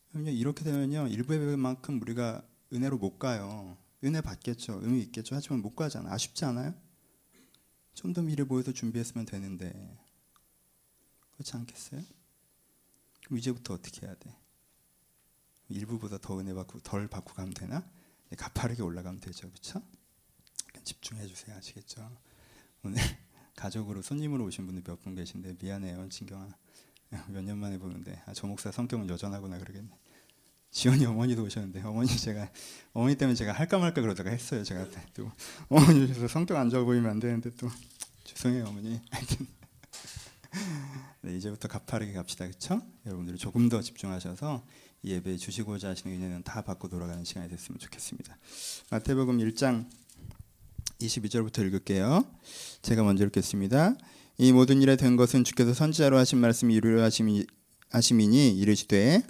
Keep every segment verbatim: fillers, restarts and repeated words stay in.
이렇게 되면요, 일부 예배만큼 우리가 은혜로 못 가요. 은혜 받겠죠, 의미 있겠죠. 하지만 못 가잖아. 아쉽지 않아요? 좀 더 미리 모여서 준비했으면 되는데, 그렇지 않겠어요? 그럼 이제부터 어떻게 해야 돼? 일부보다 더 은혜 받고 덜 받고 가면 되나? 가파르게 올라가면 되죠, 그렇죠? 집중해 주세요. 아시겠죠? 오늘 가족으로 손님으로 오신 분들 몇 분 계신데 미안해요, 진경아. 몇 년 만에 보는데 아, 저 목사 성격은 여전하구나 그러겠네. 지원이 어머니도 오셨는데 어머니 제가 어머니 때문에 제가 할까 말까 그러다가 했어요. 제가 또 어머니 오셔서 성격 안 좋아 보이면 안 되는데 또 죄송해요 어머니. 하여튼 네, 이제부터 가파르게 갑시다, 그렇죠? 여러분들이 조금 더 집중하셔서 이 예배에 주시고자 하시는 은혜는 다 받고 돌아가는 시간이 됐으면 좋겠습니다. 마태복음 일 장 이십이 절부터 읽을게요. 제가 먼저 읽겠습니다. 이 모든 일에 된 것은 주께서 선지자로 하신 말씀이 이루려 하심이, 하심이니 이르시되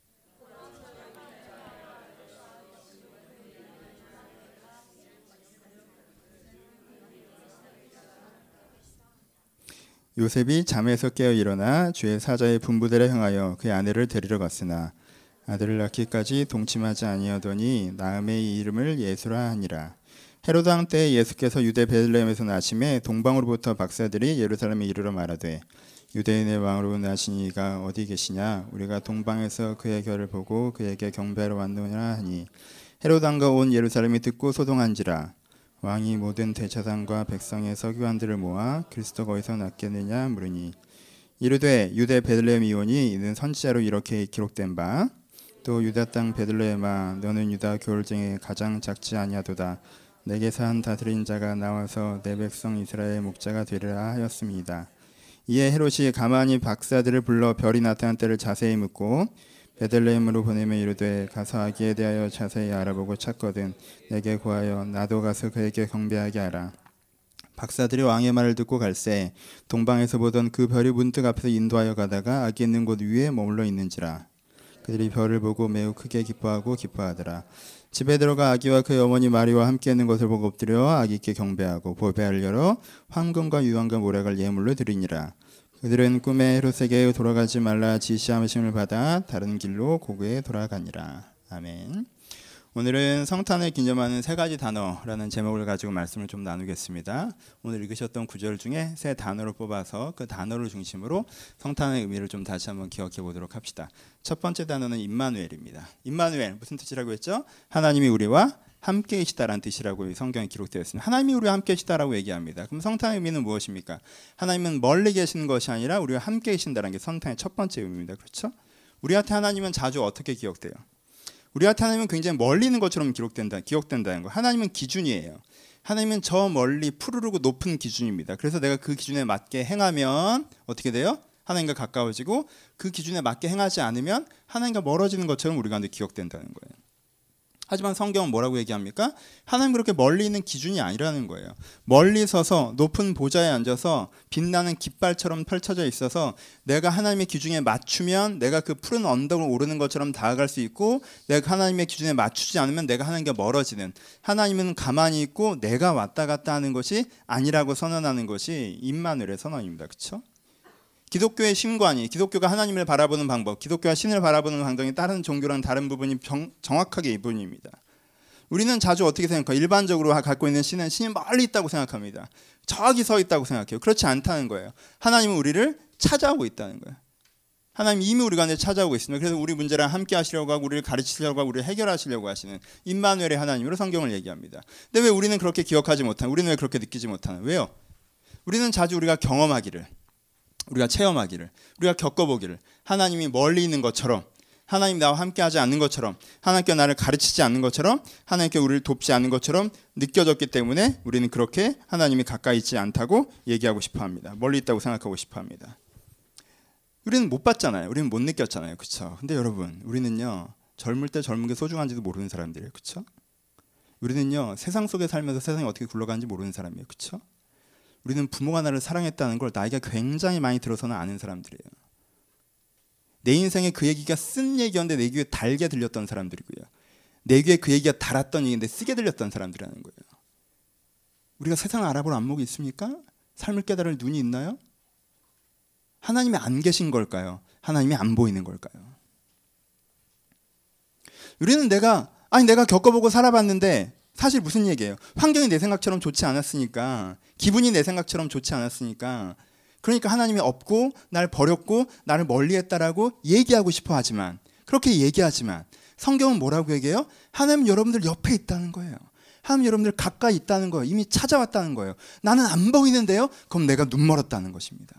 요셉이 잠에서 깨어 일어나 주의 사자의 분부대로 행하여 그의 아내를 데리러 갔으나 아들을 낳기까지 동침하지 아니하더니 나음의 이름을 예수라 하니라. 헤로드 왕 때 예수께서 유대 베들레헴에서 나심에 동방으로부터 박사들이 예루살렘에 이르러 말하되 유대인의 왕으로 나신 이가 어디 계시냐? 우리가 동방에서 그의 결을 보고 그에게 경배하러 왔노라 하니 헤로드 왕과 온 예루살렘이 듣고 소동한지라. 왕이 모든 대제사장과 백성의 서기관들을 모아 그리스도가 어디서 났겠느냐 물으니 이르되 유대 베들레헴 이오니 이는 선지자로 이렇게 기록된 바 또 유다 땅 베들레헴아 너는 유다 겨울 중에 가장 작지 아니하도다. 내게 산 다스린 자가 나와서 내 백성 이스라엘의 목자가 되리라 하였습니다. 이에 헤롯이 가만히 박사들을 불러 별이 나타난 때를 자세히 묻고 베들레헴으로 보내며 이르되 가서 아기에 대하여 자세히 알아보고 찾거든 내게 구하여 나도 가서 그에게 경배하게 하라. 박사들이 왕의 말을 듣고 갈새 동방에서 보던 그 별이 문득 앞에서 인도하여 가다가 아기 있는 곳 위에 머물러 있는지라. 그들이 별을 보고 매우 크게 기뻐하고 기뻐하더라. 집에 들어가 아기와 그의 어머니 마리와 함께 있는 것을 보고 엎드려 아기께 경배하고 보배를 열어 황금과 유황과 모략을 예물로 드리니라. 그들은 꿈에 헤롯에게 돌아가지 말라 지시하심을 받아 다른 길로 고국에 돌아가니라. 아멘. 오늘은 성탄을 기념하는 세 가지 단어라는 제목을 가지고 말씀을 좀 나누겠습니다. 오늘 읽으셨던 구절 중에 세 단어를 뽑아서 그 단어를 중심으로 성탄의 의미를 좀 다시 한번 기억해 보도록 합시다. 첫 번째 단어는 임마누엘입니다. 임마누엘 무슨 뜻이라고 했죠? 하나님이 우리와 함께 계시다라는 뜻이라고 성경에 기록되어 있습니다. 하나님이 우리와 함께 계시다라고 얘기합니다. 그럼 성탄의 의미는 무엇입니까? 하나님은 멀리 계시는 것이 아니라 우리와 함께 계신다는 게 성탄의 첫 번째 의미입니다. 그렇죠? 우리한테 하나님은 자주 어떻게 기억돼요? 우리한테 하나님은 굉장히 멀리 있는 것처럼 기록된다, 기억된다는 거. 하나님은 기준이에요. 하나님은 저 멀리 푸르르고 높은 기준입니다. 그래서 내가 그 기준에 맞게 행하면 어떻게 돼요? 하나님과 가까워지고 그 기준에 맞게 행하지 않으면 하나님과 멀어지는 것처럼 우리 가운데 기억된다는 거예요. 하지만 성경은 뭐라고 얘기합니까? 하나님 그렇게 멀리 있는 기준이 아니라는 거예요. 멀리 서서 높은 보좌에 앉아서 빛나는 깃발처럼 펼쳐져 있어서 내가 하나님의 기준에 맞추면 내가 그 푸른 언덕을 오르는 것처럼 다가갈 수 있고 내가 하나님의 기준에 맞추지 않으면 내가 하나님과 멀어지는, 하나님은 가만히 있고 내가 왔다 갔다 하는 것이 아니라고 선언하는 것이 임마누엘의 선언입니다. 그렇죠? 기독교의 신관이, 기독교가 하나님을 바라보는 방법, 기독교가 신을 바라보는 방법이 다른 종교랑 다른 부분이 정, 정확하게 이 부분입니다. 우리는 자주 어떻게 생각해요? 일반적으로 갖고 있는 신은 신이 멀리 있다고 생각합니다. 저기 서 있다고 생각해요. 그렇지 않다는 거예요. 하나님은 우리를 찾아오고 있다는 거예요. 하나님 이미 우리 가운데 찾아오고 있습니다. 그래서 우리 문제랑 함께 하시려고 하고 우리를 가르치려고 하고 우리를 해결하시려고 하시는 임마누엘의 하나님으로 성경을 얘기합니다. 근데 왜 우리는 그렇게 기억하지 못하는, 우리는 왜 그렇게 느끼지 못하는, 왜요? 우리는 자주 우리가 경험하기를, 우리가 체험하기를, 우리가 겪어보기를 하나님이 멀리 있는 것처럼, 하나님 나와 함께하지 않는 것처럼, 하나님께 나를 가르치지 않는 것처럼, 하나님께 우리를 돕지 않는 것처럼 느껴졌기 때문에 우리는 그렇게 하나님이 가까이 있지 않다고 얘기하고 싶어합니다. 멀리 있다고 생각하고 싶어합니다. 우리는 못 봤잖아요. 우리는 못 느꼈잖아요. 그렇죠? 근데 여러분, 우리는요 젊을 때 젊은 게 소중한지도 모르는 사람들이에요. 그렇죠? 우리는요 세상 속에 살면서 세상이 어떻게 굴러가는지 모르는 사람이에요. 그렇죠? 우리는 부모가 나를 사랑했다는 걸 나이가 굉장히 많이 들어서는 아는 사람들이에요. 내 인생에 그 얘기가 쓴 얘기였는데 내 귀에 달게 들렸던 사람들이고요. 내 귀에 그 얘기가 달았던 얘기인데 쓰게 들렸던 사람들이라는 거예요. 우리가 세상을 알아볼 안목이 있습니까? 삶을 깨달을 눈이 있나요? 하나님이 안 계신 걸까요? 하나님이 안 보이는 걸까요? 우리는 내가 아니 내가 겪어보고 살아봤는데 사실 무슨 얘기예요? 환경이 내 생각처럼 좋지 않았으니까, 기분이 내 생각처럼 좋지 않았으니까, 그러니까 하나님이 없고 날 버렸고 나를 멀리했다라고 얘기하고 싶어 하지만, 그렇게 얘기하지만 성경은 뭐라고 얘기해요? 하나님 여러분들 옆에 있다는 거예요. 하나님 여러분들 가까이 있다는 거예요. 이미 찾아왔다는 거예요. 나는 안 보이는데요? 그럼 내가 눈 멀었다는 것입니다.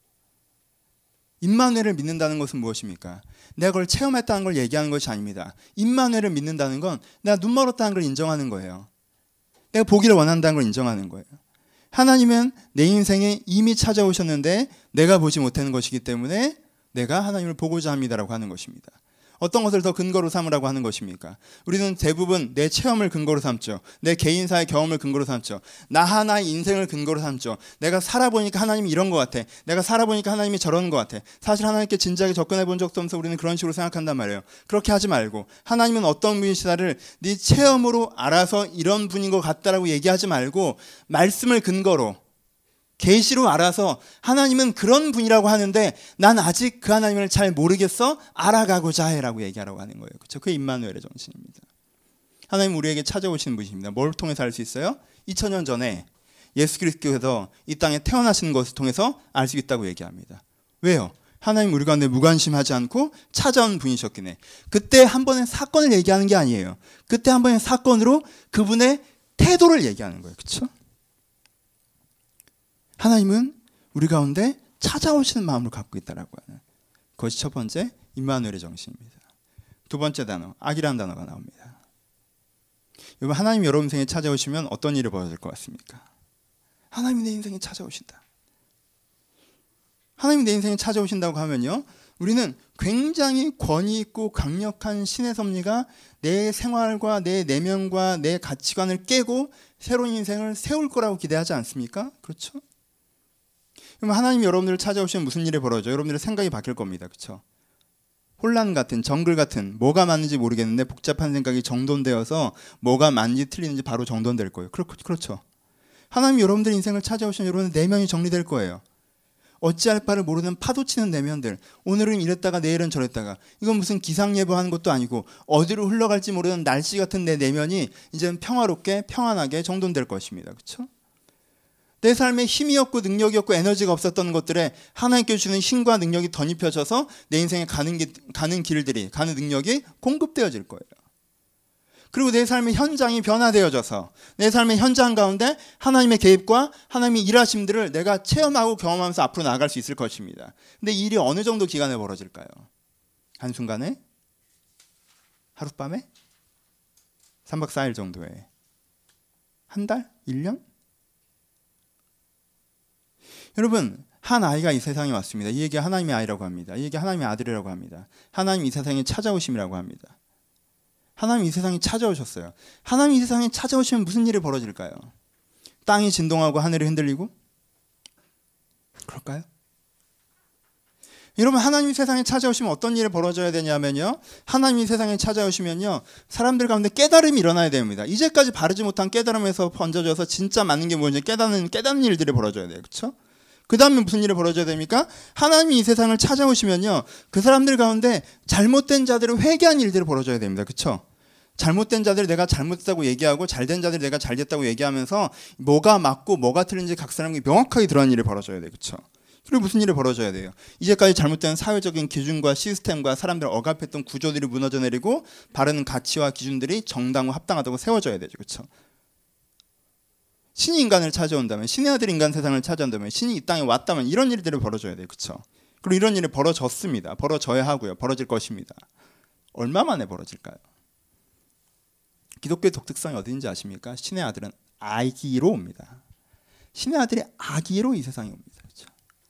임마누엘을 믿는다는 것은 무엇입니까? 내가 그걸 체험했다는 걸 얘기하는 것이 아닙니다. 임마누엘을 믿는다는 건 내가 눈 멀었다는 걸 인정하는 거예요. 내가 보기를 원한다는 걸 인정하는 거예요. 하나님은 내 인생에 이미 찾아오셨는데 내가 보지 못하는 것이기 때문에 내가 하나님을 보고자 합니다라고 하는 것입니다. 어떤 것을 더 근거로 삼으라고 하는 것입니까? 우리는 대부분 내 체험을 근거로 삼죠. 내 개인사의 경험을 근거로 삼죠. 나 하나의 인생을 근거로 삼죠. 내가 살아보니까 하나님이 이런 것 같아. 내가 살아보니까 하나님이 저런 것 같아. 사실 하나님께 진지하게 접근해 본 적도 없어서 우리는 그런 식으로 생각한단 말이에요. 그렇게 하지 말고 하나님은 어떤 분이시다를 네 체험으로 알아서 이런 분인 것 같다라고 얘기하지 말고 말씀을 근거로, 계시로 알아서 하나님은 그런 분이라고 하는데 난 아직 그 하나님을 잘 모르겠어, 알아가고자 해라고 얘기하라고 하는 거예요. 그렇죠? 그게 임마누엘의 정신입니다. 하나님 우리에게 찾아오시는 분이십니다. 뭘 통해서 알 수 있어요? 이천 년 전에 예수 그리스도께서 이 땅에 태어나시는 것을 통해서 알 수 있다고 얘기합니다. 왜요? 하나님 우리 가운데 무관심하지 않고 찾아온 분이셨기에. 그때 한 번의 사건을 얘기하는 게 아니에요. 그때 한 번의 사건으로 그분의 태도를 얘기하는 거예요. 그렇죠? 하나님은 우리 가운데 찾아오시는 마음을 갖고 있다라고 하는 그것이 첫 번째 임마누엘의 정신입니다. 두 번째 단어, 악이라는 단어가 나옵니다. 여러분, 하나님 여러분 인생에 찾아오시면 어떤 일이 벌어질 것 같습니까? 하나님이 내 인생에 찾아오신다. 하나님이 내 인생에 찾아오신다고 하면요, 우리는 굉장히 권위 있고 강력한 신의 섭리가 내 생활과 내 내면과 내 가치관을 깨고 새로운 인생을 세울 거라고 기대하지 않습니까? 그렇죠? 그럼 하나님 여러분들을 찾아오시면 무슨 일이 벌어져요? 여러분들의 생각이 바뀔 겁니다. 그렇죠? 혼란 같은, 정글 같은, 뭐가 맞는지 모르겠는데 복잡한 생각이 정돈되어서 뭐가 맞는지 틀리는지 바로 정돈될 거예요. 그렇죠? 하나님 여러분들 인생을 찾아오시면 여러분의 내면이 정리될 거예요. 어찌할 바를 모르는 파도치는 내면들, 오늘은 이랬다가 내일은 저랬다가, 이건 무슨 기상예보하는 것도 아니고 어디로 흘러갈지 모르는 날씨 같은 내 내면이 이제는 평화롭게 평안하게 정돈될 것입니다. 그렇죠? 내 삶에 힘이 없고 능력이 없고 에너지가 없었던 것들에 하나님께 주는 힘과 능력이 덧입혀져서 내 인생에 가는, 기, 가는 길들이, 가는 능력이 공급되어질 거예요. 그리고 내 삶의 현장이 변화되어져서 내 삶의 현장 가운데 하나님의 개입과 하나님의 일하심들을 내가 체험하고 경험하면서 앞으로 나아갈 수 있을 것입니다. 근데 이 일이 어느 정도 기간에 벌어질까요? 한순간에? 하룻밤에? 삼박 사일 정도에? 한 달? 일 년? 여러분, 한 아이가 이 세상에 왔습니다. 이 얘기 하나님의 아이라고 합니다. 이 얘기 하나님의 아들이라고 합니다. 하나님 이 세상에 찾아오심이라고 합니다. 하나님 이 세상에 찾아오셨어요. 하나님 이 세상에 찾아오시면 무슨 일이 벌어질까요? 땅이 진동하고 하늘이 흔들리고? 그럴까요? 여러분, 하나님이 세상에 찾아오시면 어떤 일이 벌어져야 되냐면요, 하나님이 세상에 찾아오시면요, 사람들 가운데 깨달음이 일어나야 됩니다. 이제까지 바르지 못한 깨달음에서 번져져서 진짜 맞는 게 뭔지 깨닫는, 깨닫는 일들이 벌어져야 돼요. 그렇죠? 그 다음에 무슨 일이 벌어져야 됩니까? 하나님이 이 세상을 찾아오시면요, 그 사람들 가운데 잘못된 자들을 회개한 일들이 벌어져야 됩니다. 그렇죠? 잘못된 자들 내가 잘못했다고 얘기하고 잘된 자들 내가 잘됐다고 얘기하면서 뭐가 맞고 뭐가 틀린지 각 사람에게 명확하게 드러나는 일이 벌어져야 돼요. 그렇죠? 그리고 무슨 일이 벌어져야 돼요? 이제까지 잘못된 사회적인 기준과 시스템과 사람들을 억압했던 구조들이 무너져 내리고 바른 가치와 기준들이 정당하고 합당하다고 세워져야 되죠. 그렇죠? 신이 인간을 찾아온다면, 신의 아들 인간 세상을 찾아온다면, 신이 이 땅에 왔다면 이런 일들이 벌어져야 돼요. 그렇죠? 그리고 이런 일이 벌어졌습니다. 벌어져야 하고요. 벌어질 것입니다. 얼마 만에 벌어질까요? 기독교의 독특성이 어디인지 아십니까? 신의 아들은 아기로 옵니다. 신의 아들이 아기로 이 세상에 옵니다. 그렇죠?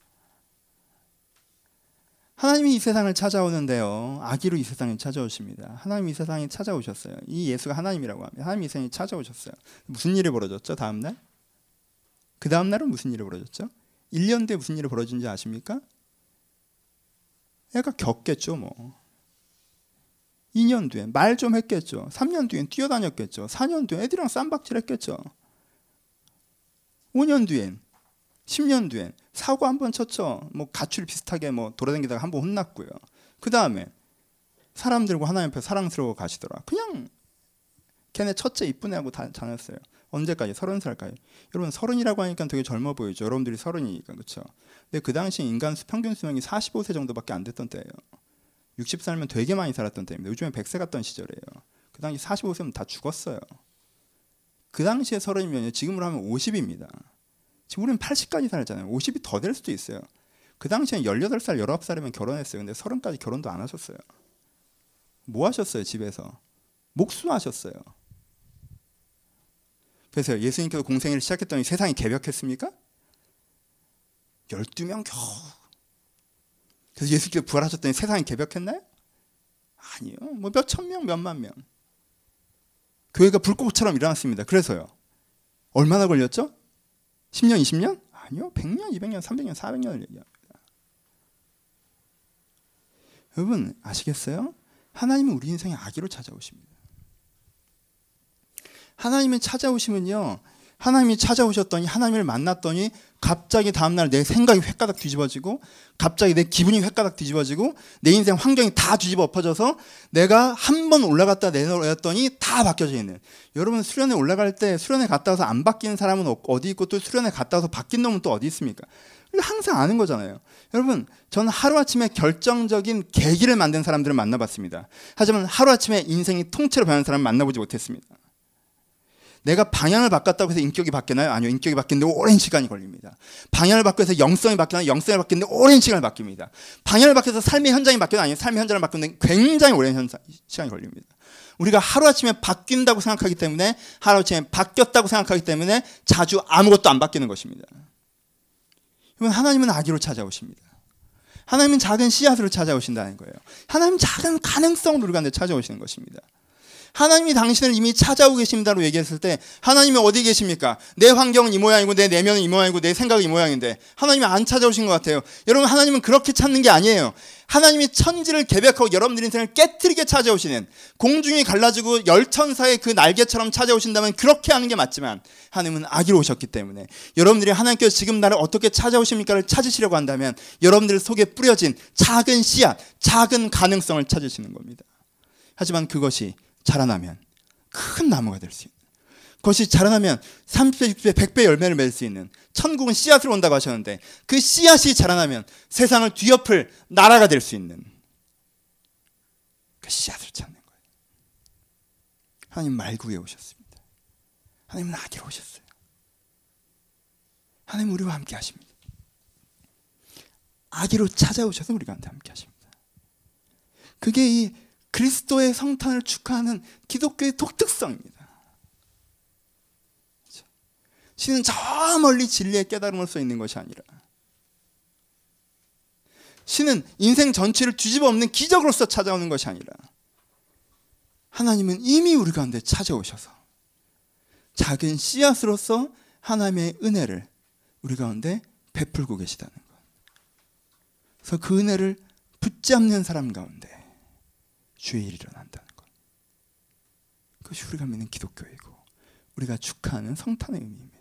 하나님이 이 세상을 찾아오는데요, 아기로 이 세상에 찾아오십니다. 하나님이 이 세상에 찾아오셨어요. 이 예수가 하나님이라고 합니다. 하나님이 이 세상에 찾아오셨어요. 무슨 일이 벌어졌죠? 다음 날? 그 다음 날은 무슨 일이 벌어졌죠? 일 년 뒤에 무슨 일이 벌어진지 아십니까? 애가 겪겠죠. 뭐 이 년 뒤엔 말 좀 했겠죠. 삼 년 뒤엔 뛰어다녔겠죠. 사 년 뒤엔 애들이랑 쌈박질 했겠죠. 오 년 뒤엔, 십 년 뒤엔 사고 한 번 쳤죠. 뭐 가출 비슷하게 뭐 돌아다니다가 한 번 혼났고요. 그 다음에 사람들과 하나님 앞에 사랑스러워 가시더라. 그냥 걔네 첫째 이쁜 애하고 다 다녔어요. 언제까지? 서른 살까지. 여러분 서른이라고 하니까 되게 젊어 보이죠. 여러분들이 서른이니까 그렇죠. 근데 그 당시 인간 수, 평균 수명이 사십오 세 정도밖에 안 됐던 때예요. 육십 살면 되게 많이 살았던 때입니다. 요즘에 백 세 갔던 시절이에요. 그 당시 사십오 세면 다 죽었어요. 그 당시에 서른이면 지금으로 하면 오십입니다. 지금 우리는 팔십까지 살잖아요. 오십이 더 될 수도 있어요. 그 당시엔 열여덟 살, 열아홉 살이면 결혼했어요. 근데 서른까지 결혼도 안 하셨어요. 뭐 하셨어요? 집에서 목수하셨어요. 그래서 예수님께서 공생애를 시작했더니 세상이 개벽했습니까? 열두 명 겨우. 그래서 예수님께서 부활하셨더니 세상이 개벽했나요? 아니요. 뭐 몇천 명, 몇만 명. 교회가 불꽃처럼 일어났습니다. 그래서요. 얼마나 걸렸죠? 십 년, 이십 년? 아니요. 백 년, 이백 년, 삼백 년, 사백 년을 얘기합니다. 여러분 아시겠어요? 하나님은 우리 인생에 악의로 찾아오십니다. 하나님이 찾아오시면요, 하나님이 찾아오셨더니 하나님을 만났더니 갑자기 다음날 내 생각이 획가닥 뒤집어지고 갑자기 내 기분이 획가닥 뒤집어지고 내 인생 환경이 다 뒤집어 엎어져서 내가 한 번 올라갔다 내려왔더니 다 바뀌어져 있는. 여러분 수련회 올라갈 때 수련회 갔다 와서 안 바뀌는 사람은 어디 있고 또 수련회 갔다 와서 바뀐 놈은 또 어디 있습니까? 항상 아는 거잖아요. 여러분 저는 하루아침에 결정적인 계기를 만든 사람들을 만나봤습니다. 하지만 하루아침에 인생이 통째로 변한 사람을 만나보지 못했습니다. 내가 방향을 바꿨다고 해서 인격이 바뀌나요? 아니요. 인격이 바뀌는데 오랜 시간이 걸립니다. 방향을 바꿔서 영성이 바뀌나요? 영성이 바뀌는데 오랜 시간이 바뀝니다. 방향을 바꿔서 삶의 현장이 바뀌나요? 아니요. 삶의 현장을 바꾸는데 굉장히 오랜 현상, 시간이 걸립니다. 우리가 하루아침에 바뀐다고 생각하기 때문에 하루아침에 바뀌었다고 생각하기 때문에 자주 아무것도 안 바뀌는 것입니다. 이건 하나님은 악의로 찾아오십니다. 하나님은 작은 씨앗으로 찾아오신다는 거예요. 하나님은 작은 가능성으로 우리 가운데 찾아오시는 것입니다. 하나님이 당신을 이미 찾아오고 계십니다로 얘기했을 때 하나님이 어디 계십니까? 내 환경은 이 모양이고 내 내면은 이 모양이고 내 생각은 이 모양인데 하나님이 안 찾아오신 것 같아요. 여러분 하나님은 그렇게 찾는 게 아니에요. 하나님이 천지를 개벽하고 여러분들 인생을 깨트리게 찾아오시는, 공중이 갈라지고 열천사의 그 날개처럼 찾아오신다면 그렇게 하는 게 맞지만 하나님은 악의로 오셨기 때문에 여러분들이 하나님께서 지금 나를 어떻게 찾아오십니까를 찾으시려고 한다면 여러분들 속에 뿌려진 작은 씨앗, 작은 가능성을 찾으시는 겁니다. 하지만 그것이 자라나면 큰 나무가 될 수 있는, 그것이 자라나면 삼십 배, 육십 배, 백 배 열매를 맺을 수 있는, 천국은 씨앗으로 온다고 하셨는데 그 씨앗이 자라나면 세상을 뒤엎을 나라가 될 수 있는 그 씨앗을 찾는 거예요. 하나님 말구에 오셨습니다. 하나님은 악의로 오셨어요. 하나님 우리와 함께 하십니다. 악의로 찾아오셔서 우리가 함께 하십니다. 그게 이 그리스도의 성탄을 축하하는 기독교의 독특성입니다. 신은 저 멀리 진리의 깨달음을 써 있는 것이 아니라 신은 인생 전체를 뒤집어 엎는 기적으로서 찾아오는 것이 아니라 하나님은 이미 우리 가운데 찾아오셔서 작은 씨앗으로서 하나님의 은혜를 우리 가운데 베풀고 계시다는 것. 그래서 그 은혜를 붙잡는 사람 가운데 주의 일이 일어난다는 것. 그것이 우리가 믿는 기독교이고 우리가 축하하는 성탄의 의미입니다.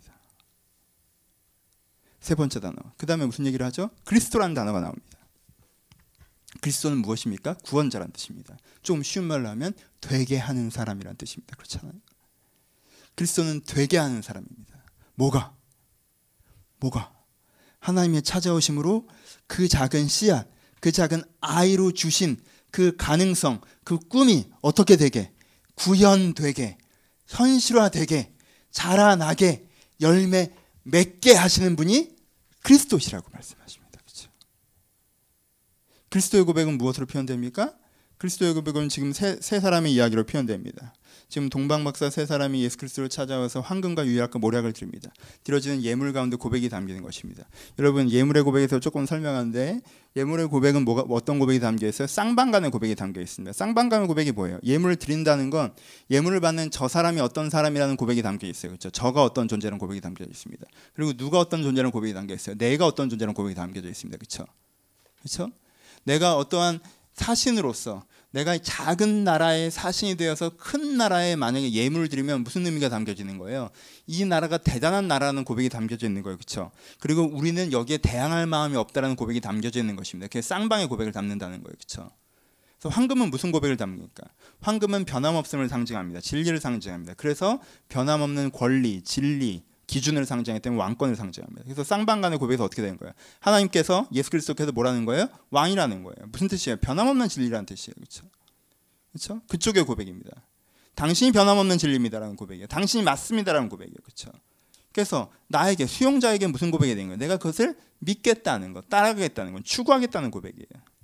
세 번째 단어. 그 다음에 무슨 얘기를 하죠? 그리스도라는 단어가 나옵니다. 그리스도는 무엇입니까? 구원자라는 뜻입니다. 좀 쉬운 말로 하면 되게 하는 사람이라는 뜻입니다. 그렇잖아요. 그리스도는 되게 하는 사람입니다. 뭐가? 뭐가? 하나님의 찾아오심으로 그 작은 씨앗, 그 작은 아이로 주신 그 가능성, 그 꿈이 어떻게 되게, 구현되게, 현실화되게, 자라나게, 열매 맺게 하시는 분이 그리스도시라고 말씀하십니다. 그렇죠? 그리스도의 고백은 무엇으로 표현됩니까? 그리스도의 고백은 지금 세, 세 사람의 이야기로 표현됩니다. 지금 동방박사 세 사람이 예수 그리스도를 찾아와서 황금과 유약과 모략을 드립니다. 드려지는 예물 가운데 고백이 담기는 것입니다. 여러분 예물의 고백에서 조금 설명하는데, 예물의 고백은 뭐가, 어떤 고백이 담겨 있어요? 쌍방간의 고백이 담겨 있습니다. 쌍방간의 고백이 뭐예요? 예물을 드린다는 건 예물을 받는 저 사람이 어떤 사람이라는 고백이 담겨 있어요. 그렇죠? 저가 어떤 존재라는 고백이 담겨 있습니다. 그리고 누가 어떤 존재라는 고백이 담겨 있어요. 내가 어떤 존재라는 고백이 담겨져 있습니다. 그렇죠? 그렇죠? 내가 어떠한 사신으로서, 내가 작은 나라의 사신이 되어서 큰 나라에 만약에 예물을 드리면 무슨 의미가 담겨지는 거예요? 이 나라가 대단한 나라라는 고백이 담겨져 있는 거예요. 그렇죠? 그리고 우리는 여기에 대항할 마음이 없다라는 고백이 담겨져 있는 것입니다. 그게 쌍방의 고백을 담는다는 거예요. 그렇죠? 그래서 황금은 무슨 고백을 담습니까? 황금은 변함없음을 상징합니다. 진리를 상징합니다. 그래서 변함없는 권리, 진리, 기준을 상징하기 때문에 왕권을 상징합니다. 그래서 쌍방간의 고백에서 어떻게 되는 거예요? 하나님께서 예수 그리스도께서 뭐라는 거예요? 왕이라는 거예요. 무슨 뜻이에요? 변함없는 진리라는 뜻이에요. 그렇죠? 그렇죠? 그쪽의 고백입니다. 당신이 변함없는 진리입니다라는 고백이에요. 당신이 맞습니다라는 고백이에요. 그렇죠? 그래서 나에게 수용자에게 무슨 고백이 되는 거예요? 내가 그것을 믿겠다는 것, 따라가겠다는 것, 추구하겠다는 고백이에요.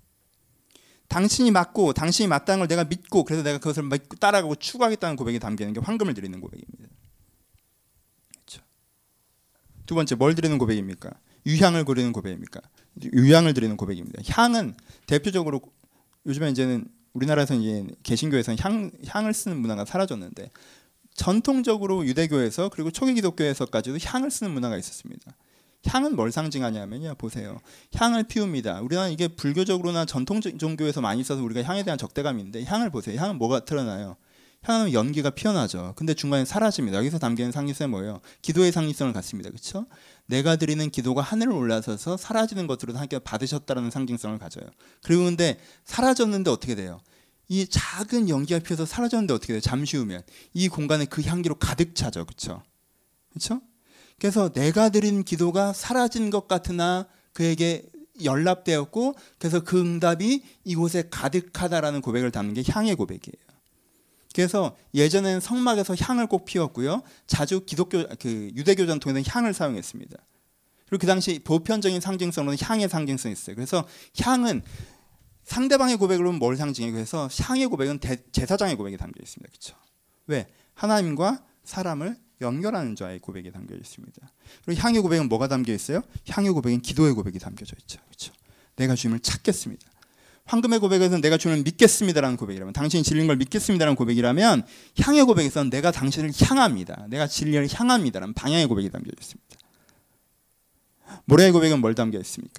당신이 맞고 당신이 맞다는 걸 내가 믿고 그래서 내가 그것을 믿고 따라가고 추구하겠다는 고백이 담기는 게 황금을 드리는 고백입니다. 그렇죠? 두 번째 뭘 드리는 고백입니까? 유향을 드리는 고백입니까? 유향을 드리는 고백입니다. 향은 대표적으로 요즘에 이제는 우리나라에서는 이제 개신교에서는 향 향을 쓰는 문화가 사라졌는데 전통적으로 유대교에서 그리고 초기 기독교에서까지도 향을 쓰는 문화가 있었습니다. 향은 뭘 상징하냐면요. 보세요. 향을 피웁니다. 우리나라 이게 불교적으로나 전통 종교에서 많이 써서 우리가 향에 대한 적대감인데 향을 보세요. 향은 뭐가 드러나요? 향은 연기가 피어나죠. 근데 중간에 사라집니다. 여기서 담기는 상징성이 뭐예요? 기도의 상징성을 갖습니다. 그렇죠? 내가 드리는 기도가 하늘을 올라서서 사라지는 것으로 함께 받으셨다는 상징성을 가져요. 그리고 근데 사라졌는데 어떻게 돼요? 이 작은 연기가 피어서 사라졌는데 어떻게 돼요? 잠시 후면 이 공간에 그 향기로 가득 차죠. 그렇죠? 그렇죠? 그래서 내가 드린 기도가 사라진 것 같으나 그에게 연락되었고 그래서 그 응답이 이곳에 가득하다라는 고백을 담는 게 향의 고백이에요. 그래서 예전에는 성막에서 향을 꼭 피웠고요. 자주 기독교 그 유대교 전통에서는 향을 사용했습니다. 그리고 그 당시 보편적인 상징성으로는 향의 상징성이 있어요. 그래서 향은 상대방의 고백으로 뭘 상징해요? 그래서 향의 고백은 대, 제사장의 고백이 담겨 있습니다. 그렇죠? 왜? 하나님과 사람을 연결하는 자의 고백이 담겨 있습니다. 그리고 향의 고백은 뭐가 담겨 있어요? 향의 고백은 기도의 고백이 담겨져 있죠. 그렇죠? 내가 주님을 찾겠습니다. 황금의 고백에서는 내가 주님을 믿겠습니다라는 고백이라면, 당신이 진리인 걸 믿겠습니다라는 고백이라면, 향의 고백에서는 내가 당신을 향합니다. 내가 진리를 향합니다라는 방향의 고백이 담겨 있습니다. 모략의 고백은 뭘 담겨 있습니까?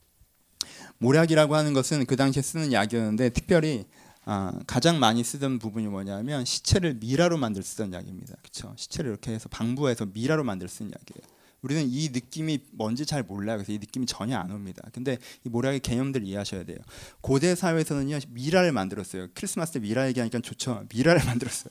모략이라고 하는 것은 그 당시에 쓰는 약이었는데 특별히 아, 가장 많이 쓰던 부분이 뭐냐면 시체를 미라로 만들 쓰던 약입니다. 그렇죠? 시체를 이렇게 해서 방부해서 미라로 만들 쓰는 약이에요. 우리는 이 느낌이 뭔지 잘 몰라요. 그래서 이 느낌이 전혀 안 옵니다. 근데 이 모략의 개념들 이해하셔야 돼요. 고대 사회에서는요 미라를 만들었어요. 크리스마스 때 미라 얘기하니까 좋죠. 미라를 만들었어요.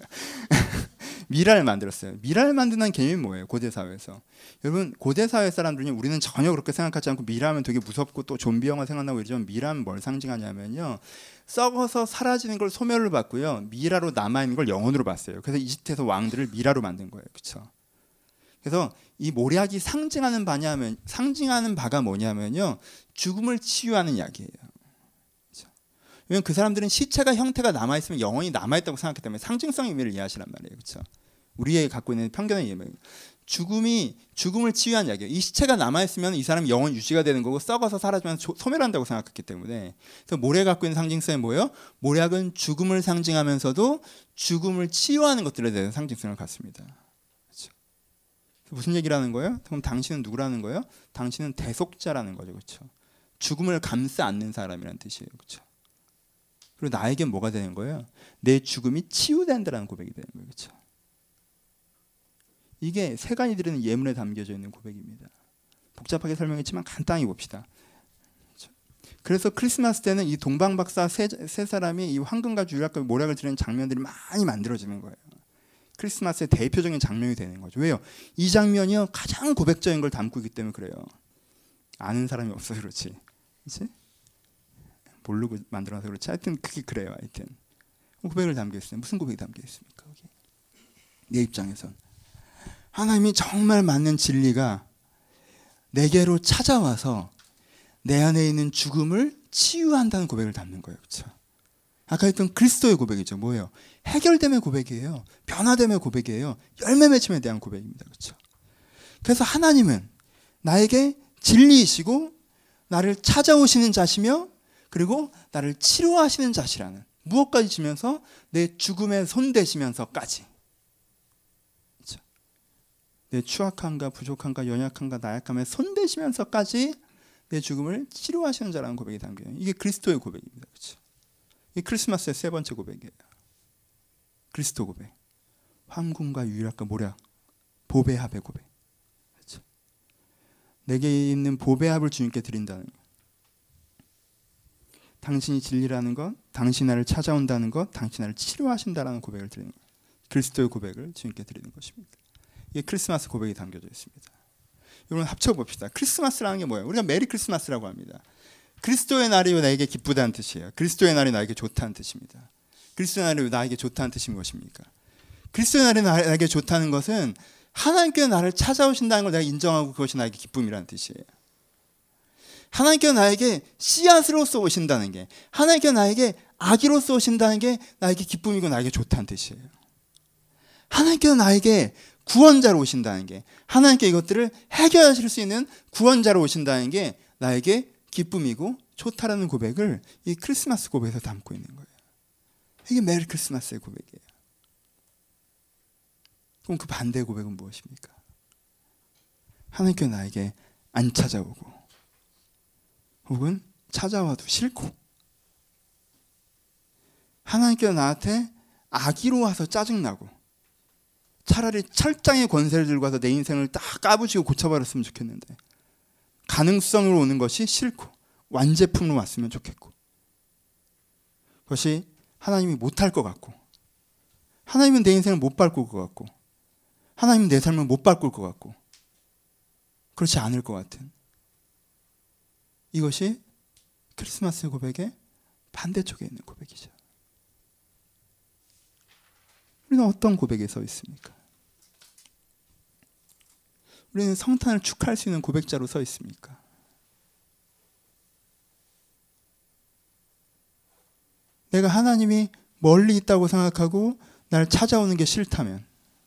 미라를 만들었어요. 미라를 만드는 개념이 뭐예요? 고대 사회에서. 여러분 고대 사회 사람들은 우리는 전혀 그렇게 생각하지 않고 미라하면 되게 무섭고 또 좀비 영화 생각나고 이러지만 미라는 뭘 상징하냐면요. 썩어서 사라지는 걸 소멸을 받고요. 미라로 남아있는 걸 영혼으로 봤어요. 그래서 이집트에서 왕들을 미라로 만든 거예요. 그렇죠? 그래서 이 모략이 상징하는 바냐면 상징하는 바가 뭐냐면요. 죽음을 치유하는 약이에요. 그렇죠? 왜냐하면 그 사람들은 시체가 형태가 남아있으면 영혼이 남아있다고 생각했기 때문에 상징성 의미를 이해하시란 말이에요. 그렇죠? 우리의 갖고 있는 편견의 이해는 죽음이 죽음을 치유한 약이에요. 이 시체가 남아있으면 이 사람 영혼 유지가 되는 거고 썩어서 사라지면 소멸한다고 생각했기 때문에 그래서 모략이 갖고 있는 상징성이 뭐예요? 모략은 죽음을 상징하면서도 죽음을 치유하는 것들에 대한 상징성을 갖습니다. 그렇죠? 무슨 얘기를 하는 거예요? 그럼 당신은 누구라는 거예요? 당신은 대속자라는 거죠. 그렇죠? 죽음을 감싸 안는 사람이라는 뜻이에요. 그렇죠? 그리고 나에겐 뭐가 되는 거예요? 내 죽음이 치유된다는 고백이 되는 거예요. 그렇죠? 이게 세간이 드리는 예문에 담겨져 있는 고백입니다. 복잡하게 설명했지만 간단히 봅시다. 그래서 크리스마스 때는 이 동방박사 세, 세 사람이 이 황금과 유약과 모략을 드리는 장면들이 많이 만들어지는 거예요. 크리스마스의 대표적인 장면이 되는 거죠. 왜요? 이 장면이요 가장 고백적인 걸 담고 있기 때문에 그래요. 아는 사람이 없어서 그렇지, 그렇지? 모르고 만들어서 그렇지. 하여튼 그게 그래요. 하여튼 고백을 담겨 있어요. 무슨 고백이 담겨 있습니까? 거기 내 입장에선 하나님이 정말 맞는 진리가 내게로 찾아와서 내 안에 있는 죽음을 치유한다는 고백을 담는 거예요. 그렇죠? 아까 했던 그리스도의 고백이죠. 뭐예요? 해결됨의 고백이에요. 변화됨의 고백이에요. 열매 맺힘에 대한 고백입니다. 그렇죠? 그래서 하나님은 나에게 진리이시고 나를 찾아오시는 자시며 그리고 나를 치료하시는 자시라는 무엇까지 지면서 내 죽음에 손대시면서까지 내 추악함과 부족함과 연약함과 나약함에 손대시면서까지 내 죽음을 치료하시는 자라는 고백이 담겨요. 이게 그리스도의 고백입니다. 그렇죠? 이게 크리스마스의 세 번째 고백이에요. 그리스도 고백. 황금과 유약과 모략, 보배합의 고백. 그렇죠? 내게 있는 보배합을 주님께 드린다는 거예요. 당신이 진리라는 것, 당신 나를 찾아온다는 것, 당신 나를 치료하신다라는 고백을 드리는 거예요. 그리스도의 고백을 주님께 드리는 것입니다. 이게 크리스마스 고백이 담겨져 있습니다. 여러분 합쳐봅시다. 크리스마스라는 게 뭐예요? 우리가 메리 크리스마스라고 합니다. 그리스도의 날이 나에게 기쁘다는 뜻이에요. 그리스도의 날이 나에게 좋다는 뜻입니다. 그리스도의 날이 나에게 좋다는 뜻이 무엇입니까? 그리스도의 날이 나에게 좋다는 것은 하나님께서 나를 찾아오신다는 걸 내가 인정하고 그것이 나에게 기쁨이라는 뜻이에요. 하나님께서 나에게 씨앗으로서 오신다는 게, 하나님께서 나에게 아기로서 오신다는 게 나에게 기쁨이고 나에게 좋다는 뜻이에요. 하나님께서 나에게 구원자로 오신다는 게, 하나님께 이것들을 해결하실 수 있는 구원자로 오신다는 게 나에게 기쁨이고 좋다라는 고백을 이 크리스마스 고백에서 담고 있는 거예요. 이게 메리 크리스마스의 고백이에요. 그럼 그 반대의 고백은 무엇입니까? 하나님께서 나에게 안 찾아오고 혹은 찾아와도 싫고, 하나님께서 나한테 악의로 와서 짜증나고, 차라리 철장의 권세를 들고 와서 내 인생을 딱 까부시고 고쳐버렸으면 좋겠는데, 가능성으로 오는 것이 싫고 완제품으로 왔으면 좋겠고, 그것이 하나님이 못할 것 같고, 하나님은 내 인생을 못 바꿀 것 같고, 하나님은 내 삶을 못 바꿀 것 같고, 그렇지 않을 것 같은, 이것이 크리스마스 고백의 반대쪽에 있는 고백이죠. 우리는 어떤 고백에 서 있습니까? 우리는 성탄을 축하할 수 있는 고백자로 서 있습니까? 내가 하나님이 멀리 있다고 생각하고 날 찾아오는 게 싫다면,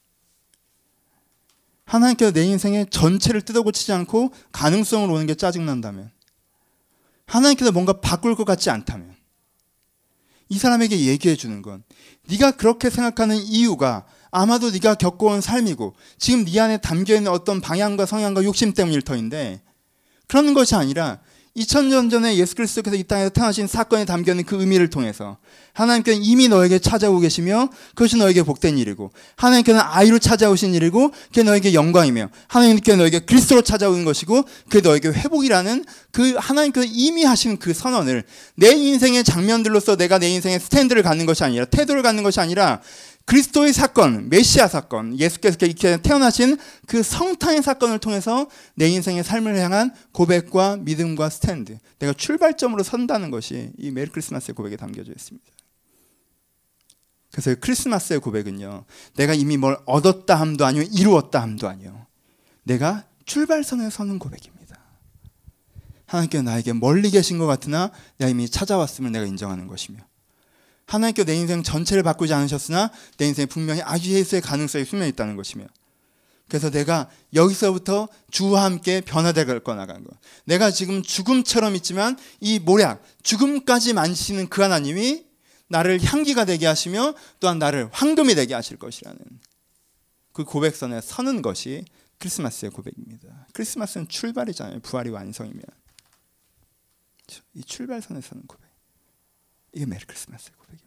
하나님께서 내 인생의 전체를 뜯어고치지 않고 가능성으로 오는 게 짜증난다면, 하나님께서 뭔가 바꿀 것 같지 않다면, 이 사람에게 얘기해 주는 건 네가 그렇게 생각하는 이유가 아마도 네가 겪어온 삶이고 지금 네 안에 담겨있는 어떤 방향과 성향과 욕심 때문일 터인데, 그런 것이 아니라 이천 년 전에 예수 그리스도께서 이 땅에 태어나신 사건에 담겨있는 그 의미를 통해서 하나님께서는 이미 너에게 찾아오고 계시며 그것이 너에게 복된 일이고, 하나님께서는 아이로 찾아오신 일이고 그게 너에게 영광이며, 하나님께서 너에게 그리스도로 찾아오는 것이고 그게 너에게 회복이라는 그 하나님께서 이미 하신 그 선언을 내 인생의 장면들로서 내가 내 인생의 스탠드를 갖는 것이 아니라, 태도를 갖는 것이 아니라, 그리스도의 사건, 메시아 사건, 예수께서 이렇게 태어나신 그 성탄의 사건을 통해서 내 인생의 삶을 향한 고백과 믿음과 스탠드, 내가 출발점으로 선다는 것이 이 메리 크리스마스의 고백에 담겨져 있습니다. 그래서 크리스마스의 고백은요, 내가 이미 뭘 얻었다 함도 아니요, 이루었다 함도 아니요, 내가 출발선에 서는 고백입니다. 하나님께서 나에게 멀리 계신 것 같으나 내가 이미 찾아왔음을 내가 인정하는 것이며, 하나님께서 내 인생 전체를 바꾸지 않으셨으나 내 인생에 분명히 아기 예수의 가능성이 수면 있다는 것이며, 그래서 내가 여기서부터 주와 함께 변화되어 나가는 것, 내가 지금 죽음처럼 있지만 이 모략, 죽음까지 만지시는 그 하나님이 나를 향기가 되게 하시며 또한 나를 황금이 되게 하실 것이라는 그 고백선에 서는 것이 크리스마스의 고백입니다. 크리스마스는 출발이잖아요. 부활이 완성이면 이 출발선에 서는 고백, 이게 메리 크리스마스의 고백입니다.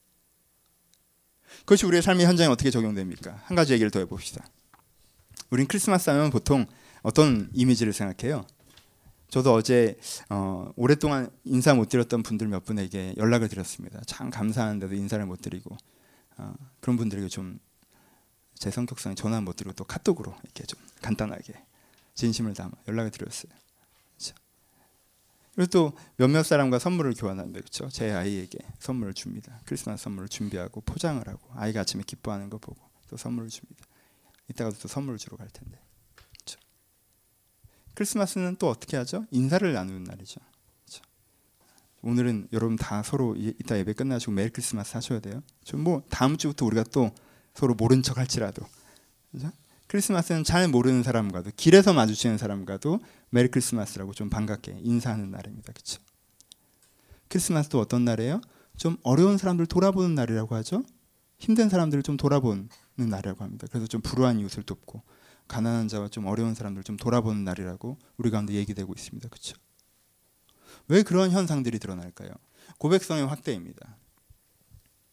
그것이 우리의 삶의 현장에 어떻게 적용됩니까? 한 가지 얘기를 더 해봅시다. 우린 크리스마스 하면 보통 어떤 이미지를 생각해요? 저도 어제 어, 오랫동안 인사 못 드렸던 분들 몇 분에게 연락을 드렸습니다. 참 감사한데도 인사를 못 드리고, 어, 그런 분들에게 좀 제 성격상에 전화 못 드리고 또 카톡으로 이렇게 좀 간단하게 진심을 담아 연락을 드렸어요. 그렇죠? 그리고 또 몇몇 사람과 선물을 교환하는데, 그렇죠? 제 아이에게 선물을 줍니다. 크리스마스 선물을 준비하고 포장을 하고 아이가 아침에 기뻐하는 거 보고 또 선물을 줍니다. 이따가도 또 선물을 주러 갈 텐데, 그렇죠? 크리스마스는 또 어떻게 하죠? 인사를 나누는 날이죠. 그렇죠? 오늘은 여러분 다 서로 이따 예배 끝나시고 메리 크리스마스 하셔야 돼요. 좀 뭐 다음 주부터 우리가 또 서로 모른 척 할지라도, 그렇죠? 크리스마스는 잘 모르는 사람과도, 길에서 마주치는 사람과도 메리 크리스마스라고 좀 반갑게 인사하는 날입니다. 그렇죠? 크리스마스도 어떤 날이에요? 좀 어려운 사람들 돌아보는 날이라고 하죠. 힘든 사람들을 좀 돌아보는 날이라고 합니다. 그래서 좀 불우한 이웃을 돕고 가난한 자와 좀 어려운 사람들을 좀 돌아보는 날이라고 우리 가운데 얘기되고 있습니다. 그렇죠? 왜 그런 현상들이 드러날까요? 고백성의 확대입니다.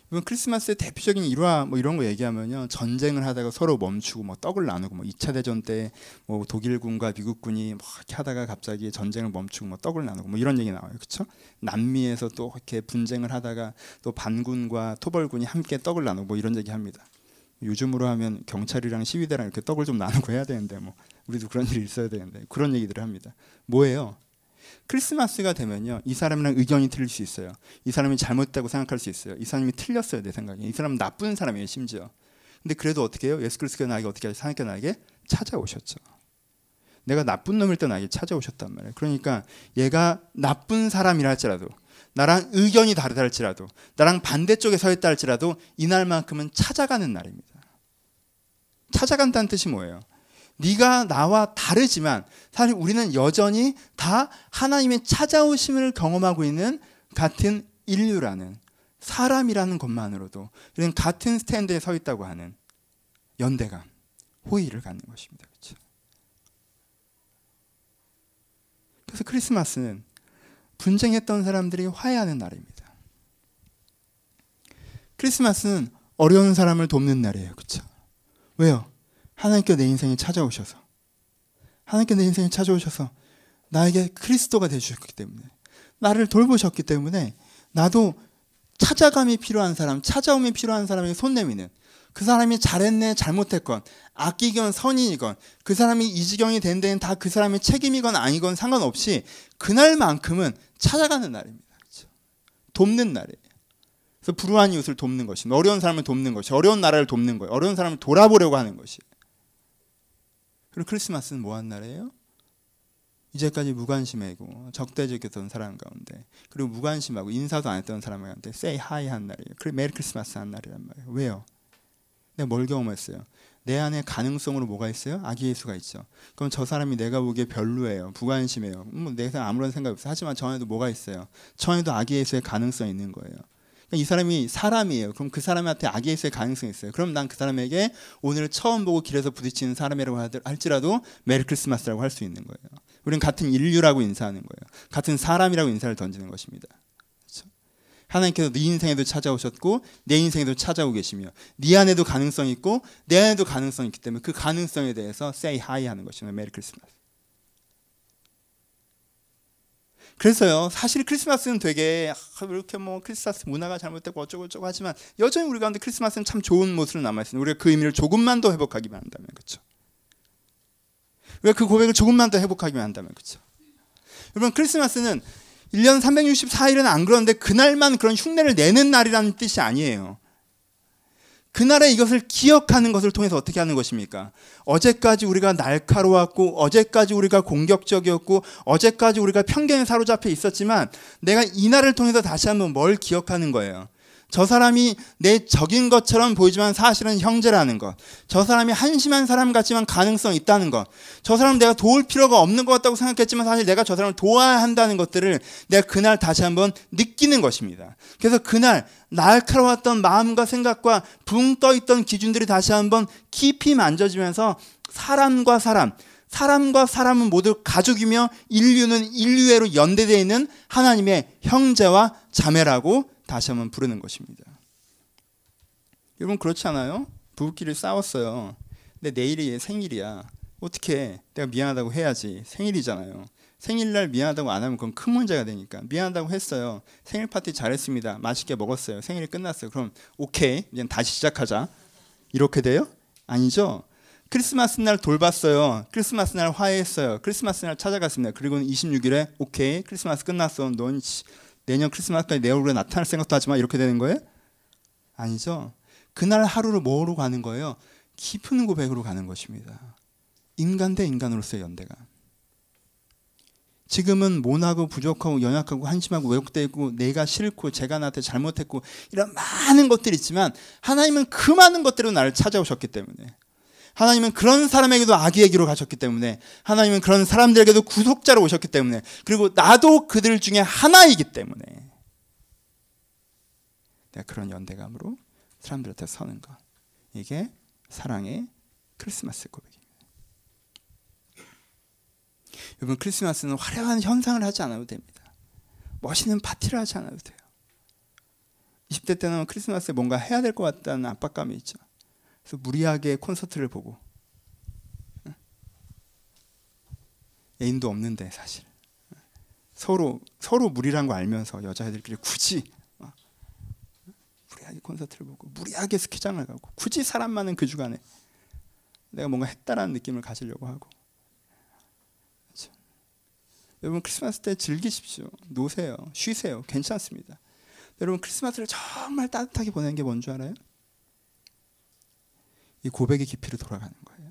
이번 크리스마스의 대표적인 일화 뭐 이런 거 얘기하면요, 전쟁을 하다가 서로 멈추고 뭐 떡을 나누고, 뭐 이 차 대전 때 뭐 독일군과 미국군이 뭐 이렇게 하다가 갑자기 전쟁을 멈추고 뭐 떡을 나누고 뭐 이런 얘기 나와요, 그렇죠? 남미에서 또 이렇게 분쟁을 하다가 또 반군과 토벌군이 함께 떡을 나누고 뭐 이런 얘기 합니다. 요즘으로 하면 경찰이랑 시위대랑 이렇게 떡을 좀 나누고 해야 되는데, 뭐 우리도 그런 일이 있어야 되는데 그런 얘기들을 합니다. 뭐예요? 크리스마스가 되면요, 이 사람이랑 의견이 틀릴 수 있어요. 이 사람이 잘못됐다고 생각할 수 있어요. 이 사람이 틀렸어요, 내 생각에. 이 사람은 나쁜 사람이에요, 심지어. 근데 그래도 어떻게 해요? 예수 그리스도가 나에게 어떻게 하죠? 하나님께 나에게 찾아오셨죠. 내가 나쁜 놈일 때 나에게 찾아오셨단 말이에요. 그러니까 얘가 나쁜 사람이라 할지라도, 나랑 의견이 다르다 할지라도, 나랑 반대쪽에 서 있다 할지라도 이날만큼은 찾아가는 날입니다. 찾아간다는 뜻이 뭐예요? 네가 나와 다르지만 사실 우리는 여전히 다 하나님의 찾아오심을 경험하고 있는 같은 인류라는, 사람이라는 것만으로도 우리는 같은 스탠드에 서 있다고 하는 연대감, 호의를 갖는 것입니다. 그렇죠? 그래서 크리스마스는 분쟁했던 사람들이 화해하는 날입니다. 크리스마스는 어려운 사람을 돕는 날이에요. 그렇죠? 왜요? 하나님께 내 인생에 찾아오셔서, 하나님께 내 인생에 찾아오셔서 나에게 그리스도가 되주셨기 때문에, 나를 돌보셨기 때문에 나도 찾아감이 필요한 사람, 찾아옴이 필요한 사람에게 손 내미는, 그 사람이 잘했네 잘못했건, 악기건 선인이건, 그 사람이 이 지경이 된 데는 다 그 사람의 책임이건 아니건 상관없이 그날만큼은 찾아가는 날입니다. 그렇죠? 돕는 날이에요. 그래서 불우한 이웃을 돕는 것이, 어려운 사람을 돕는 것이, 어려운 나라를 돕는 거예요. 어려운 사람을 돌아보려고 하는 것이. 그리고 크리스마스는 뭐 한 날이에요? 이제까지 무관심하고 적대적이었던 사람 가운데, 그리고 무관심하고 인사도 안 했던 사람 가운데 say hi 한 날이에요. 그리고 메리 크리스마스 한 날이란 말이에요. 왜요? 내가 뭘 경험했어요? 내 안에 가능성으로 뭐가 있어요? 아기 예수가 있죠. 그럼 저 사람이 내가 보기에 별로예요, 무관심해요, 뭐 내가 아무런 생각이 없어요. 하지만 저 안에도 뭐가 있어요? 저 안에도 아기 예수의 가능성이 있는 거예요. 이 사람이 사람이에요. 그럼 그 사람한테 아기 예수의 가능성이 있어요. 그럼 난 그 사람에게 오늘 처음 보고 길에서 부딪히는 사람이라고 할지라도 메리 크리스마스라고 할 수 있는 거예요. 우리는 같은 인류라고 인사하는 거예요. 같은 사람이라고 인사를 던지는 것입니다. 그렇죠? 하나님께서 네 인생에도 찾아오셨고 내 인생에도 찾아오고 계시며, 네 안에도 가능성이 있고 내 안에도 가능성이 있기 때문에 그 가능성에 대해서 say hi 하는 것입니다. 메리 크리스마스. 그래서요, 사실 크리스마스는 되게 이렇게 뭐 크리스마스 문화가 잘못되고 어쩌고 저쩌고 하지만 여전히 우리 가운데 크리스마스는 참 좋은 모습으로 남아있습니다. 우리가 그 의미를 조금만 더 회복하기만 한다면, 그렇죠? 우리가 그 고백을 조금만 더 회복하기만 한다면, 그렇죠? 여러분, 크리스마스는 일 년 삼백육십사 일은 안 그런데 그날만 그런 흉내를 내는 날이라는 뜻이 아니에요. 그날에 이것을 기억하는 것을 통해서 어떻게 하는 것입니까? 어제까지 우리가 날카로웠고, 어제까지 우리가 공격적이었고, 어제까지 우리가 편견에 사로잡혀 있었지만 내가 이 날을 통해서 다시 한번 뭘 기억하는 거예요? 저 사람이 내 적인 것처럼 보이지만 사실은 형제라는 것, 저 사람이 한심한 사람 같지만 가능성이 있다는 것, 저 사람 내가 도울 필요가 없는 것 같다고 생각했지만 사실 내가 저 사람을 도와야 한다는 것들을 내가 그날 다시 한번 느끼는 것입니다. 그래서 그날 날카로웠던 마음과 생각과 붕 떠있던 기준들이 다시 한번 깊이 만져지면서 사람과 사람, 사람과 사람은 모두 가족이며 인류는 인류애로 연대되어 있는 하나님의 형제와 자매라고 다시 한번 부르는 것입니다. 여러분, 그렇지 않아요? 부부끼리 싸웠어요. 근데 내일이 생일이야. 어떻게 내가 미안하다고 해야지. 생일이잖아요. 생일날 미안하다고 안 하면 그건 큰 문제가 되니까 미안하다고 했어요. 생일 파티 잘했습니다. 맛있게 먹었어요. 생일이 끝났어요. 그럼 오케이, 이제 다시 시작하자. 이렇게 돼요? 아니죠. 크리스마스 날 돌봤어요. 크리스마스 날 화해했어요. 크리스마스 날 찾아갔습니다. 그리고는 이십육 일에 오케이, 크리스마스 끝났어. 넌 내년 크리스마스까지 내 얼굴에 나타날 생각도 하지 마. 이렇게 되는 거예요? 아니죠. 그날 하루를 뭐로 가는 거예요? 깊은 고백으로 가는 것입니다. 인간 대 인간으로서의 연대감. 지금은 모나고 부족하고 연약하고 한심하고 왜곡되어 있고 내가 싫고 제가 나한테 잘못했고 이런 많은 것들이 있지만 하나님은 그 많은 것들로 나를 찾아오셨기 때문에, 하나님은 그런 사람에게도 아기의 길로 가셨기 때문에, 하나님은 그런 사람들에게도 구속자로 오셨기 때문에, 그리고 나도 그들 중에 하나이기 때문에 내가 그런 연대감으로 사람들한테 서는 것, 이게 사랑의 크리스마스 고백입니다. 여러분, 크리스마스는 화려한 현상을 하지 않아도 됩니다. 멋있는 파티를 하지 않아도 돼요. 이십 대 때는 크리스마스에 뭔가 해야 될 것 같다는 압박감이 있죠. 그래서 무리하게 콘서트를 보고, 애인도 없는데 사실 서로 서로 무리란 거 알면서 여자애들끼리 굳이 막 무리하게 콘서트를 보고 무리하게 스키장을 가고 굳이 사람 많은 그 주간에 내가 뭔가 했다라는 느낌을 가지려고 하고. 그렇죠? 여러분 크리스마스 때 즐기십시오. 노세요. 쉬세요. 괜찮습니다. 여러분 크리스마스를 정말 따뜻하게 보내는 게 뭔 줄 알아요? 이 고백의 깊이로 돌아가는 거예요.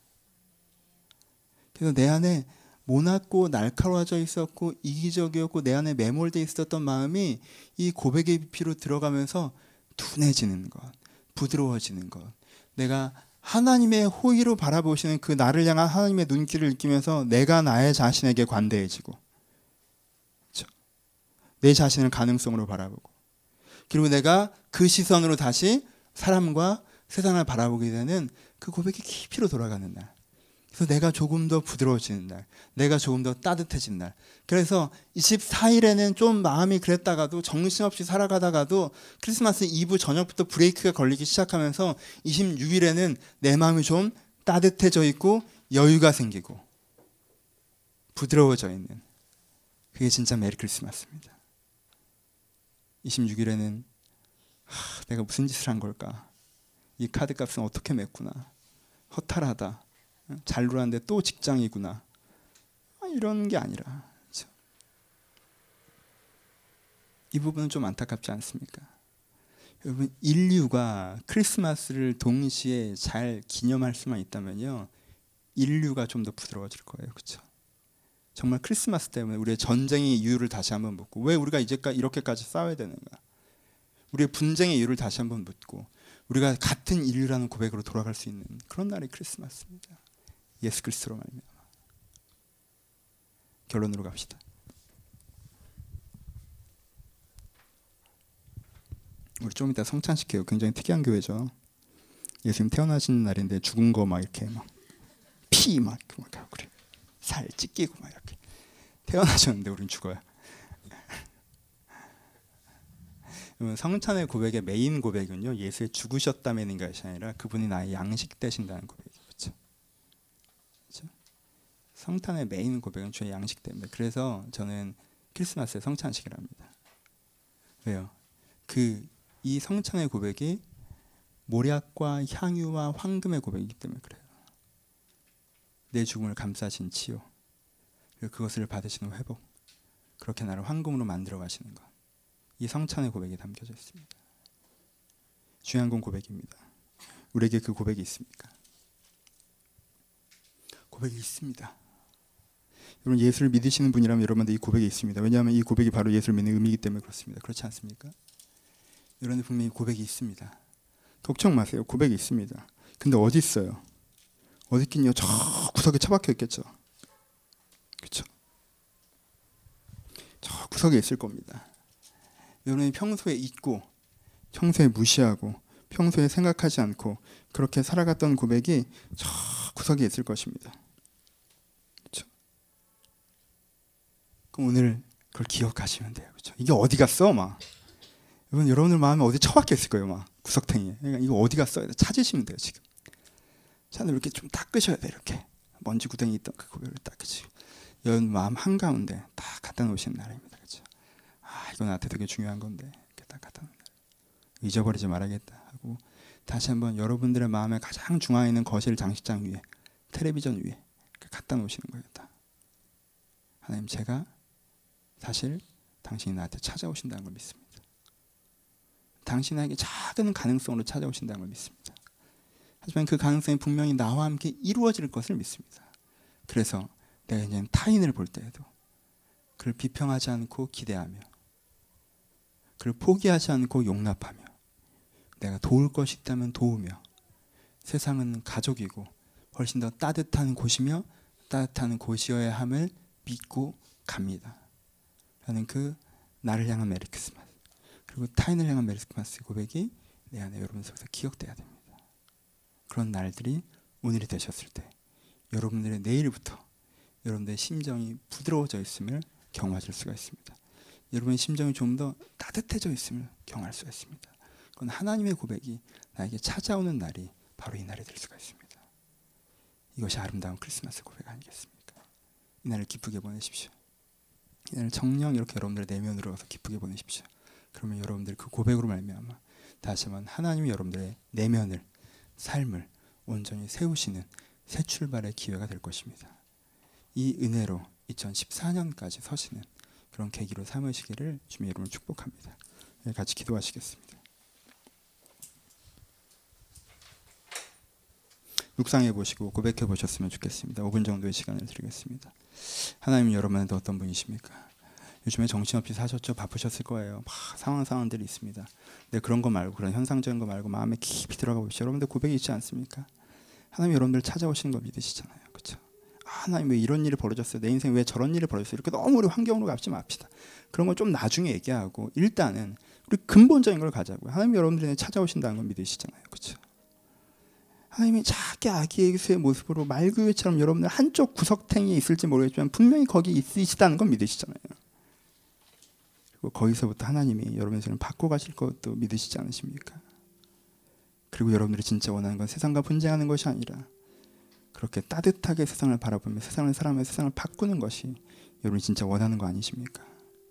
그래서 내 안에 모나고 날카로워져 있었고 이기적이었고 내 안에 매몰돼 있었던 마음이 이 고백의 깊이로 들어가면서 둔해지는 것, 부드러워지는 것, 내가 하나님의 호의로 바라보시는 그 나를 향한 하나님의 눈길을 느끼면서 내가 나의 자신에게 관대해지고, 그렇죠? 내 자신을 가능성으로 바라보고, 그리고 내가 그 시선으로 다시 사람과 세상을 바라보게 되는 그 고백의 깊이로 돌아가는 날. 그래서 내가 조금 더 부드러워지는 날, 내가 조금 더 따뜻해진 날. 그래서 이십사 일에는 좀 마음이 그랬다가도 정신없이 살아가다가도 크리스마스 이브 저녁부터 브레이크가 걸리기 시작하면서 이십육 일에는 내 마음이 좀 따뜻해져 있고 여유가 생기고 부드러워져 있는, 그게 진짜 메리 크리스마스입니다. 이십육 일에는 하, 내가 무슨 짓을 한 걸까? 이 카드값은 어떻게 냈구나. 허탈하다. 잘 놀았는데 또 직장이구나. 이런 게 아니라, 그렇죠? 이 부분은 좀 안타깝지 않습니까? 여러분 인류가 크리스마스를 동시에 잘 기념할 수만 있다면요, 인류가 좀 더 부드러워질 거예요. 그렇죠? 정말 크리스마스 때문에 우리의 전쟁의 이유를 다시 한번 묻고, 왜 우리가 이제까지 이렇게까지 싸워야 되는가? 우리의 분쟁의 이유를 다시 한번 묻고, 우리가 같은 인류라는 고백으로 돌아갈 수 있는 그런 날이 크리스마스입니다. 예수 그리스도로 말미암아. 결론으로 갑시다. 우리 좀 이따 성찬식해요. 굉장히 특이한 교회죠. 예수님 태어나신 날인데 죽은 거 막 이렇게 막 피 막 막 그래. 살 찢기고 막 이렇게 태어나셨는데 우린 죽어요. 성찬의 고백의 메인 고백은요, 예수의 죽으셨다면인 것이 아니라 그분이 나의 양식 되신다는 고백이죠. 그렇죠? 그렇죠? 성탄의 메인 고백은 주의 양식 때문에. 그래서 저는 크리스마스에 성찬식을 합니다. 왜요? 그 이 성찬의 고백이 모략과 향유와 황금의 고백이기 때문에 그래요. 내 죽음을 감싸신 치유, 그리고 그것을 받으시는 회복, 그렇게 나를 황금으로 만들어 가시는 것, 이 성찬의 고백이 담겨져 있습니다. 중요한 건 고백입니다. 우리에게 그 고백이 있습니까? 고백이 있습니다. 여러분 예수를 믿으시는 분이라면 여러분들 이 고백이 있습니다. 왜냐하면 이 고백이 바로 예수를 믿는 의미이기 때문에 그렇습니다. 그렇지 않습니까? 여러분들 분명히 고백이 있습니다. 걱정 마세요. 고백이 있습니다. 근데 어디 있어요? 어디 있긴요? 저 구석에 처박혀 있겠죠. 그렇죠? 저 구석에 있을 겁니다. 여러분이 평소에 잊고, 평소에 무시하고, 평소에 생각하지 않고 그렇게 살아갔던 고백이 저 구석에 있을 것입니다. 그렇죠? 그럼 오늘 그걸 기억하시면 돼요. 그렇죠? 이게 어디 갔어? 막 여러분, 여러분들 마음에 어디 처박혀 있을 거예요. 막 구석탱이에. 그러니까 이거 어디 갔어? 찾으시면 돼요. 지금 잔을 이렇게 좀 닦으셔야 돼요. 이렇게 먼지 구덩이 있던 그 고백을 닦으시고 여러분 마음 한가운데 딱 갖다 놓으시는 날입니다. 그렇죠? 아, 이거 나한테 되게 중요한 건데 이렇게 딱 갖다 놓는 날. 잊어버리지 말아야겠다 하고 다시 한번 여러분들의 마음의 가장 중앙에 있는 거실 장식장 위에, 텔레비전 위에 이렇게 갖다 놓으시는 거예요. 다. 하나님, 제가 사실 당신이 나한테 찾아오신다는 걸 믿습니다. 당신에게 작은 가능성으로 찾아오신다는 걸 믿습니다. 하지만 그 가능성이 분명히 나와 함께 이루어질 것을 믿습니다. 그래서 내가 이제 타인을 볼 때에도 그를 비평하지 않고 기대하며, 그를 포기하지 않고 용납하며, 내가 도울 것이 있다면 도우며, 세상은 가족이고 훨씬 더 따뜻한 곳이며 따뜻한 곳이어야 함을 믿고 갑니다. 라는 그 나를 향한 메리 크리스마스, 그리고 타인을 향한 메리 크리스마스 고백이 내 안에 여러분 속에서 기억돼야 됩니다. 그런 날들이 오늘이 되셨을 때 여러분들의 내일부터 여러분들의 심정이 부드러워져 있음을 경험하실 수가 있습니다. 여러분의 심정이 좀 더 따뜻해져 있으면 경험할 수가 있습니다. 그건 하나님의 고백이 나에게 찾아오는 날이 바로 이 날이 될 수가 있습니다. 이것이 아름다운 크리스마스 고백 아니겠습니까? 이 날을 기쁘게 보내십시오. 이 날을 정녕 이렇게 여러분들의 내면으로 와서 기쁘게 보내십시오. 그러면 여러분들이 그 고백으로 말미암아 다시 한번 하나님이 여러분들의 내면을, 삶을 온전히 세우시는 새 출발의 기회가 될 것입니다. 이 은혜로 이천십사 년까지 서시는 그런 계기로 삼으시기를 주님의 이름으로 축복합니다. 같이 기도하시겠습니다. 묵상해 보시고 고백해 보셨으면 좋겠습니다. 오 분 정도의 시간을 드리겠습니다. 하나님, 여러분은 어떤 분이십니까? 요즘에 정신없이 사셨죠? 바쁘셨을 거예요. 막 상황 상황들이 있습니다. 근데 그런 거 말고, 그런 현상적인 거 말고 마음에 깊이 들어가 보십시오. 여러분들 고백이 있지 않습니까? 하나님 여러분들 찾아오시는 거 믿으시잖아요. 그렇죠? 아, 하나님 왜 이런 일이 벌어졌어요? 내 인생 왜 저런 일이 벌어졌어요? 이렇게 너무 우리 환경으로 가지 맙시다. 그런 건 좀 나중에 얘기하고 일단은 우리 근본적인 걸 가자고요. 하나님 여러분들이 찾아오신다는 건 믿으시잖아요. 그렇죠? 하나님이 작게 아기 예수의 모습으로 말구유처럼 여러분들 한쪽 구석탱이에 있을지 모르겠지만 분명히 거기 있으시다는 건 믿으시잖아요. 그리고 거기서부터 하나님이 여러분의 삶을 바꿔가실 것도 믿으시지 않으십니까? 그리고 여러분들이 진짜 원하는 건 세상과 분쟁하는 것이 아니라 그렇게 따뜻하게 세상을 바라보며 세상을 사랑하며 세상을 바꾸는 것이 여러분이 진짜 원하는 거 아니십니까?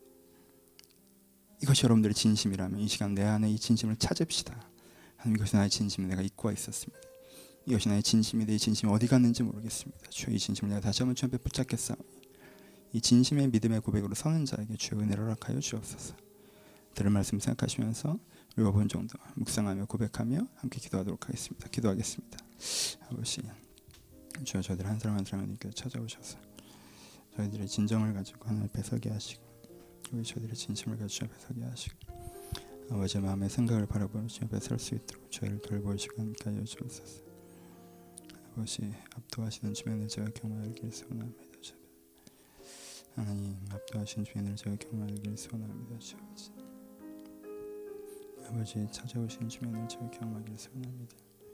이것이 여러분들의 진심이라면 이 시간 내 안에 이 진심을 찾읍시다. 하나님, 이것이 나의 진심을 내가 잊고 있었습니다. 이것이 나의 진심인데 이 진심이 어디 갔는지 모르겠습니다. 주여, 이 진심을 내가 다시 한번 주 앞에 붙잡겠사오니 이 진심의 믿음의 고백으로 서는 자에게 주여 은혜를 허락하여 주옵소서. 들을 말씀 생각하시면서 우리 오 분 정도 묵상하며 고백하며 함께 기도하도록 하겠습니다. 기도하겠습니다. 아버지, 주여, 저희들 한 사람 한 사람에게 찾아오셔서 저희들의 진정을 가지고 하나님 앞에 서게 하시고 우리 저희들의 진심을 가지고 앞에 서게 하시고 아버지 마음의 생각을 바라보며 주 앞에 설 수 있도록 저희를 돌보시고 함께 하여 주옵소서. 아버지, 압도하시는 주의 은혜를 경험하기를 소원합니다. 하나님, 압도하신 주의 은혜를 경험하기를 소원합니다. 아버지, 아버지 찾아오신 주의 은혜를 경험하기를 소원합니다.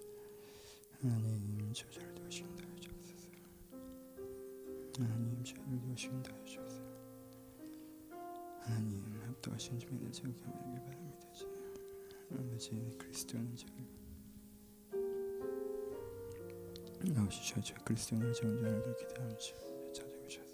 하나님, 저를 도우신다 하옵소서. 하나님, 저를 도우신다 하옵소서. 하나님, 압도하신 주의 은혜를 경험하기를 바랍니다. 아버지, 그리스도는 저를 아버지, 저, 저 그리스도를 저 온전하게 기대하옵소서.